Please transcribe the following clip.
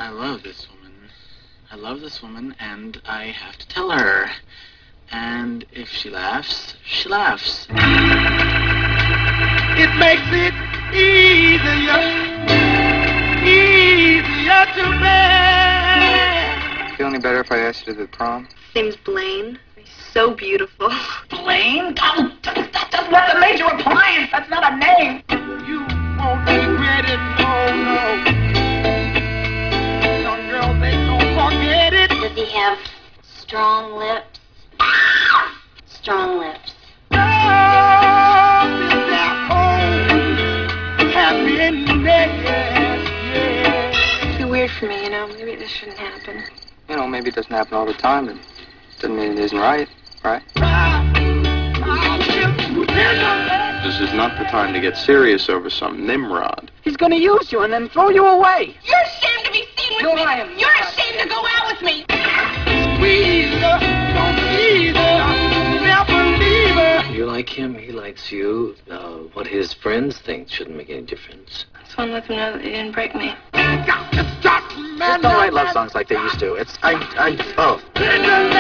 I love this woman. I love this woman, and I have to tell her. And if she laughs, she laughs. It makes it easier to bear. Feel any better if I asked you to the prom? Name's Blaine. He's so beautiful. Blaine? Oh, that's a major appliance. That's not a name. You won't regret it, no. Some girls, they don't forget it. Does he have strong lips? Strong lips. Love is their own happiness. It's too weird for me, you know. Maybe this shouldn't happen. You know, maybe it doesn't happen all the time, but doesn't mean it isn't right, right? This is not the time to get serious over some Nimrod. He's gonna use you and then throw you away. You're ashamed to be seen with me. I am. You're ashamed to go out with me. Squeeze her, don't tease her, never leave her. You like him, he likes you. What his friends think shouldn't make any difference. I just want to let them know that they didn't break me. Just don't write love songs like they used to. Oh.